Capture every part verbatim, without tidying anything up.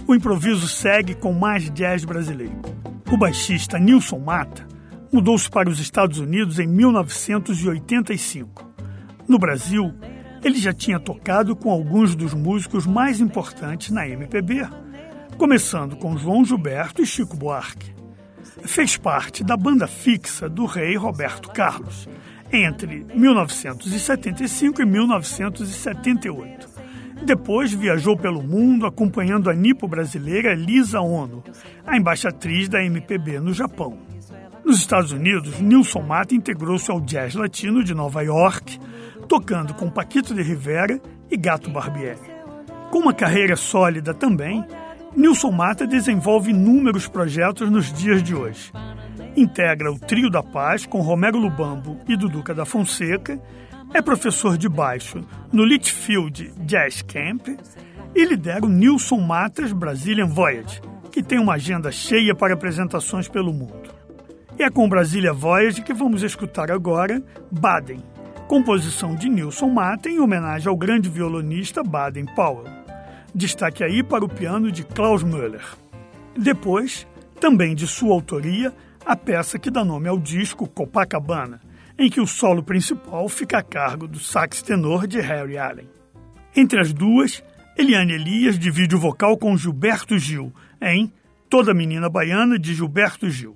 o improviso segue com mais jazz brasileiro. O baixista Nilson Mata mudou-se para os Estados Unidos em mil novecentos e oitenta e cinco. No Brasil, ele já tinha tocado com alguns dos músicos mais importantes na M P B, começando com João Gilberto e Chico Buarque. Fez parte da banda fixa do rei Roberto Carlos, entre mil novecentos e setenta e cinco e mil novecentos e setenta e oito. Depois viajou pelo mundo acompanhando a nipo-brasileira Lisa Ono, a embaixatriz da M P B no Japão. Nos Estados Unidos, Nilson Mata integrou-se ao jazz latino de Nova York, tocando com Paquito de Rivera e Gato Barbieri. Com uma carreira sólida também, Nilson Mata desenvolve inúmeros projetos nos dias de hoje. Integra o Trio da Paz com Romero Lubambo e Duduca da Fonseca, é professor de baixo no Litchfield Jazz Camp e lidera o Nilson Matas Brazilian Voyage, que tem uma agenda cheia para apresentações pelo mundo. E é com Brasília Voyage que vamos escutar agora Baden, composição de Nilson Mata em homenagem ao grande violonista Baden Powell. Destaque aí para o piano de Klaus Müller. Depois, também de sua autoria, a peça que dá nome ao disco Copacabana, em que o solo principal fica a cargo do sax tenor de Harry Allen. Entre as duas, Eliane Elias divide o vocal com Gilberto Gil, em Toda Menina Baiana, de Gilberto Gil.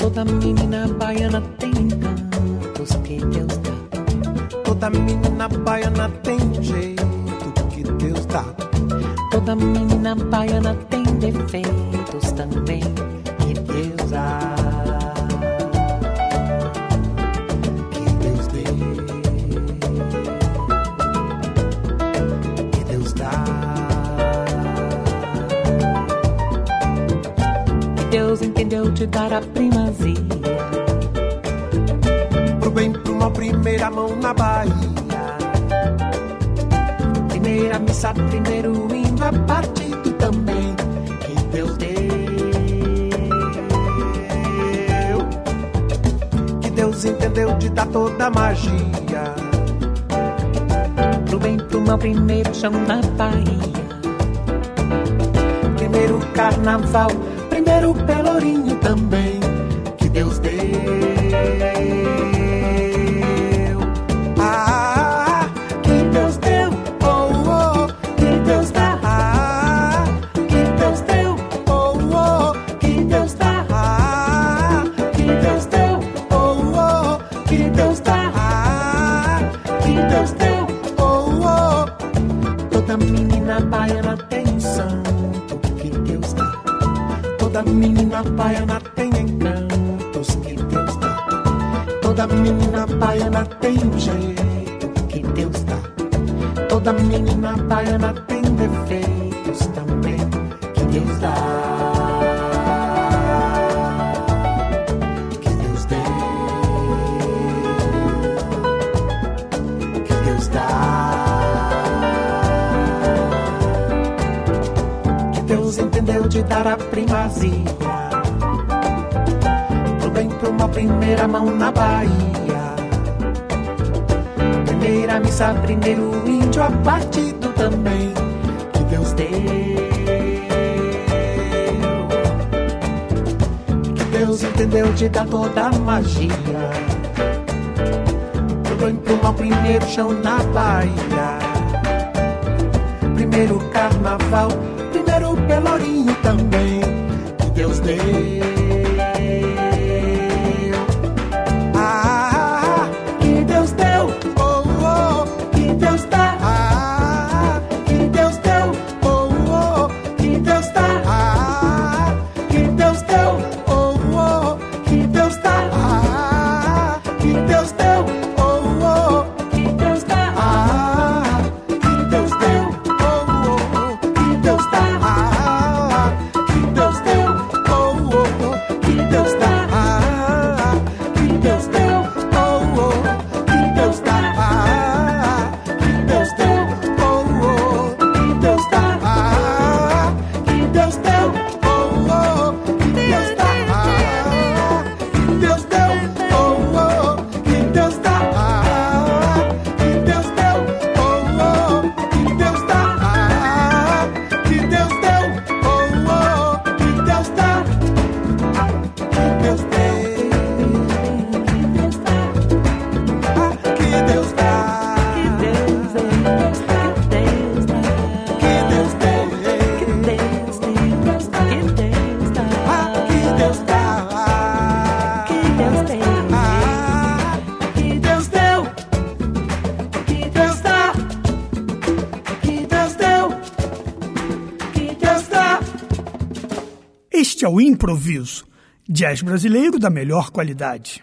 Toda menina baiana tem encantos que Deus dá. Toda menina baiana tem um jeito que Deus dá. Toda menina baiana tem defeitos também que Deus dá. Que Deus dê. Que Deus dá. Que Deus entendeu te dar a primazia. Pro bem, pro mal, primeira mão na Bahia. Primeira missa, primeiro hino, a partido também que Deus deu. Que Deus entendeu de dar toda a magia. Pro bem, pro mal, primeiro chão na Bahia. Primeiro carnaval, primeiro pelourinho também que Deus deu. Ah, que Deus deu, oh, oh, que Deus dá. Ah, que Deus deu, oh, oh, que Deus dá. Ah, que Deus deu, oh, oh, que Deus dá. Ah, que Deus deu, oh, oh. Toda menina baiana tem um santo que Deus dá. Toda menina baiana tem encantos que Deus dá. Toda menina baiana tem um jeito que Deus dá. Toda menina baiana tem defeitos também que Deus dá. Que Deus dê. Que Deus dá. Que Deus entendeu de dar a primazia. Pro bem, pro mal, primeira mão na Bahia. Primeira missa, primeiro índio, a partido também que Deus deu. Que Deus entendeu de dar toda a magia. Pro bem, pro mal, primeiro chão na Bahia. Primeiro carnaval, primeiro pelourinho também que Deus deu. Ah, que Deus deu, oh, oh, que Deus dá. Ah, que Deus deu, oh, oh, que Deus dá. Ah, que Deus deu, oh, oh, que Deus dá. Ah, que Deus deu, oh, oh, que Deus dá. Ah, que Deus deu, oh, oh, que Deus dá. Ah, que Deus deu, oh, oh, que Deus dá. Ah, que Deus deu, oh, oh, que Deus dá. Ah, que Deus deu, oh, oh, que Deus dá. Ah, que Deus deu, oh, oh, que Deus dá. Ah, que Deus deu, oh, oh, que Deus dá. Ah, que Deus deu, oh, oh, que Deus dá. Ah, que Deus deu, oh, oh, que Deus dá. Que Deus deu, ah, que Deus dá. Que Deus dê, que Deus dá. Que Deus deu, Que Deus dê, que Deus dá. ah, que Deus dá. Que Deus dê, Ah, que Deus deu, que Deus dá, que Deus deu, que Deus dá. Este é o Improviso, jazz brasileiro da melhor qualidade.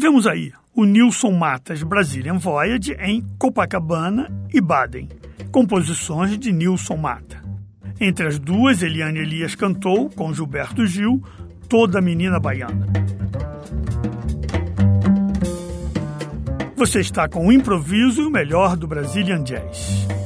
Ouvemos aí o Nilson Matas Brazilian Voyage em Copacabana e Baden, composições de Nilson Mata. Entre as duas, Eliane Elias cantou, com Gilberto Gil, Toda Menina Baiana. Você está com o improviso e o melhor do Brazilian Jazz.